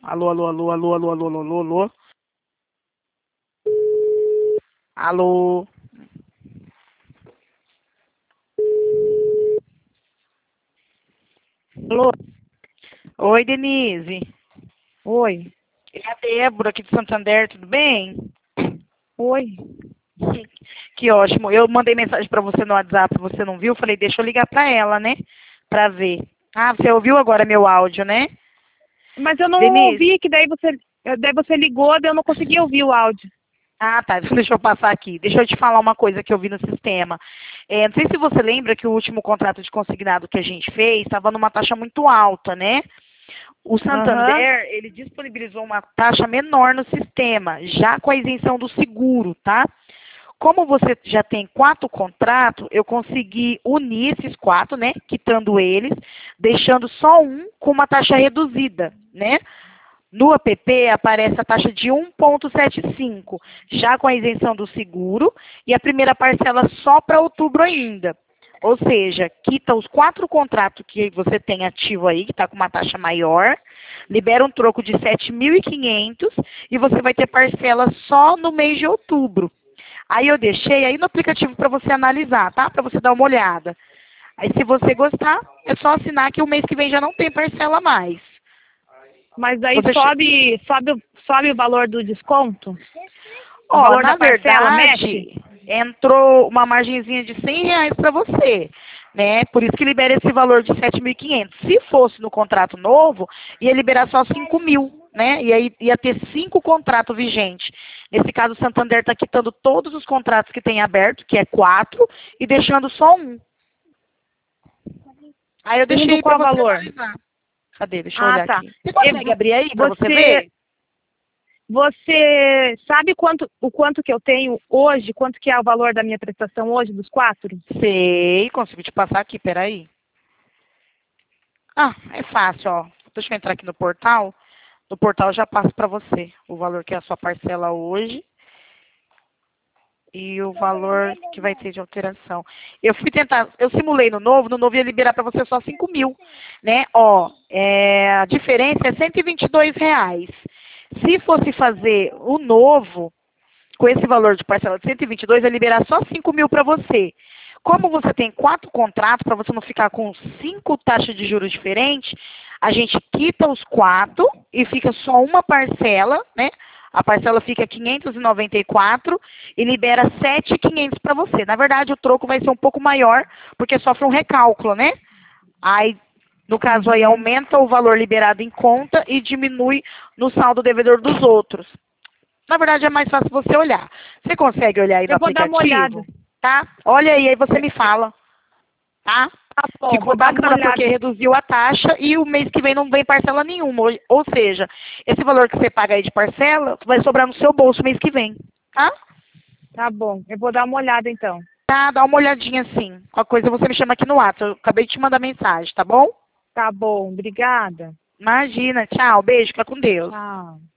Alô, alô, alô, alô, alô, alô, alô, alô, alô. Alô. Alô? Oi, Denise. Oi. É a Débora aqui de Santander, tudo bem? Oi. Que ótimo. Eu mandei mensagem pra você no WhatsApp, você não viu? Falei, deixa eu ligar pra ela, né? Pra ver. Ah, você ouviu agora meu áudio, né? Mas eu não Denise. ouvi, que daí você ligou, daí eu não consegui ouvir o áudio. Ah, tá. Deixa eu passar aqui. Deixa eu te falar uma coisa que eu vi no sistema. Não sei se você lembra que o último contrato de consignado que a gente fez estava numa taxa muito alta, né? O Aham. Santander, ele disponibilizou uma taxa menor no sistema, já com a isenção do seguro, tá? Como você já tem 4 contratos, eu consegui unir esses 4, né? Quitando eles, deixando só um com uma taxa reduzida, né? No app aparece a taxa de 1,75, já com a isenção do seguro, e a primeira parcela só para outubro ainda. Ou seja, quita os 4 contratos que você tem ativo aí, que está com uma taxa maior, libera um troco de 7.500 e você vai ter parcela só no mês de outubro. Aí eu deixei aí no aplicativo para você analisar, tá? Para você dar uma olhada. Aí se você gostar, é só assinar que o mês que vem já não tem parcela mais. Mas daí Você, sobe o valor do desconto? O ó, valor da na parcela mexe? verdade, entrou uma margenzinha de R$ 100 para você, né? Por isso que libera esse valor de 7.500. Se fosse no contrato novo, ia liberar só 5.000, né? E aí ia ter 5 contratos vigentes. Nesse caso, o Santander está quitando todos os contratos que tem aberto, que é 4, e deixando só um. Aí eu Um do deixei para qual você valor? analisar. Cadê? Deixa eu Ah, olhar tá. aqui. Você consegue abrir aí para você Você, ver? você sabe o quanto que eu tenho hoje? Quanto que é o valor da minha prestação hoje, dos 4? Sei, consigo te passar aqui, peraí. Ah, é fácil, ó. Deixa eu entrar aqui no portal. No portal eu já passo para você o valor que é a sua parcela hoje e o valor que vai ter de alteração. Eu fui tentar, eu simulei no novo ia liberar para você só 5.000, né? Ó, a diferença é R$ 122. Se fosse fazer o novo, com esse valor de parcela de 122, vai liberar só 5.000 para você. Como você tem 4 contratos, para você não ficar com 5 taxas de juros diferentes, a gente quita os 4 e fica só uma parcela, né? A parcela fica 594 e libera 7.500 para você. Na verdade, o troco vai ser um pouco maior, porque sofre um recálculo, né? Aí, no caso aí, Uhum. aumenta o valor liberado em conta e diminui no saldo devedor dos outros. Na verdade, é mais fácil você olhar. Você consegue olhar aí no Eu vou dar uma olhada. aplicativo? Tá? Olha aí você me fala. Tá? Tá bom, Ficou vou dar uma bacana porque olhada. reduziu a taxa e o mês que vem não vem parcela nenhuma. Ou seja, esse valor que você paga aí de parcela vai sobrar no seu bolso mês que vem. Tá? Tá bom, eu vou dar uma olhada então. Tá, dá uma olhadinha sim. Qualquer coisa você me chama aqui no WhatsApp. Eu acabei de te mandar mensagem, tá bom? Tá bom, obrigada. Imagina. Tchau. Beijo. Fica com Deus. Tchau.